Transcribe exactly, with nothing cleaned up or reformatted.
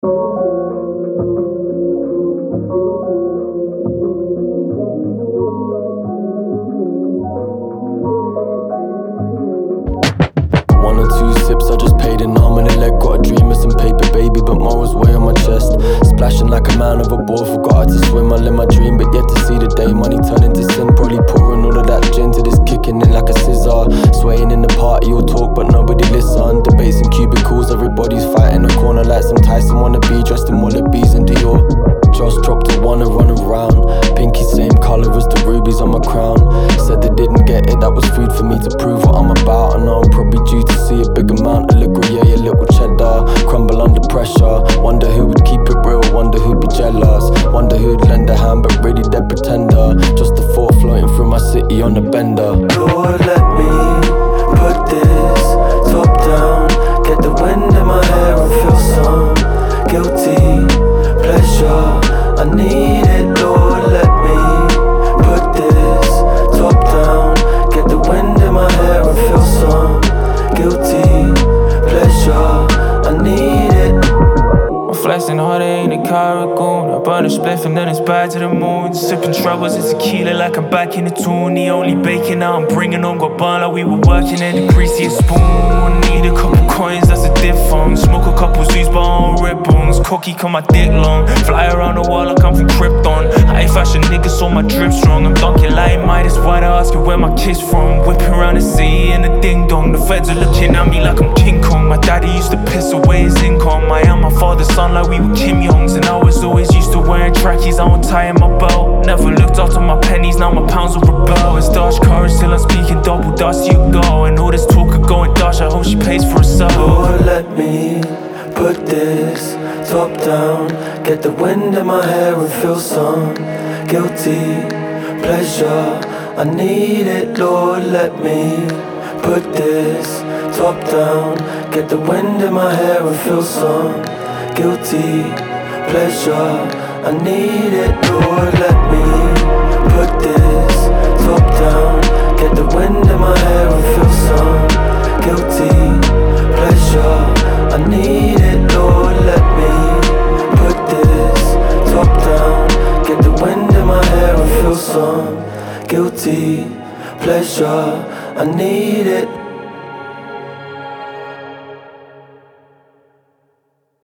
One or two sips, I just paid an arm and a leg. Got a dream of some paper, baby, but morals weigh on my chest. Splashing like a man overboard, forgot how to swim. I live my dream, but yet to see the day. Money turn into sin, probably pouring all of that gin to this, kicking in like a scissor. Swaying in the party, all talk, but nobody listen. Debates in cubicles, everybody's fighting a corner like some Tyson wanna be, dressed in wallabies and Dior. Just dropped a one and run around. Pinky same colour as the rubies on my crown. Said they didn't get it, that was food for me to prove what I'm about. I know I'm probably due to see a big amount of liquor, yeah, a little cheddar. Crumble under pressure. Wonder who would keep it real, wonder who'd be jealous. Wonder who'd lend a hand, but really they're pretender. Just the thought floating through my city on a bender. Lord, let me put this top down. Get the wind in my hair and feel some guilty pleasure. I need it, Lord, let me put this top down. Get the wind in my hair and feel some guilty pleasure. I need it. I'm flexing hard, I ain't a Carragoon. I burn a spliff and then it's back to the moon. Sipping troubles and tequila like I'm back in the tune. The only bacon now I'm bringing on got burned like we were working in the greasiest spoon. Need a couple coins, that's a different. Smoke a couple Z's but I don't rip bones. Cocky cut my dick long. Fly around the world like I'm from Krypton. High fashion niggas so my drip strong. I'm dunking like Midas, why they asking where my kids from. Whipping around the city in a ding dong. The feds are looking at me like I'm King Kong. My daddy used to piss away his income. I am my father's son like we were Kim Youngs. And I was always used to wearing trackies, I won't tie in my belt. Never looked after my pennies, now my pounds will rebel. It's Dutch courage till I'm speaking double dust, you go. And all this talk of going Dutch, I hope she pays for herself. Lord, let me put this top down. Get the wind in my hair and feel some guilty pleasure. I need it, Lord, let me put this top down. Get the wind in my hair and feel some guilty pleasure. I need it, Lord, let me put this top down. Get the wind in my hair and feel some guilty pleasure. I need it, Lord, let me put this top down. Get the wind in my hair and feel some guilty pleasure. I need it.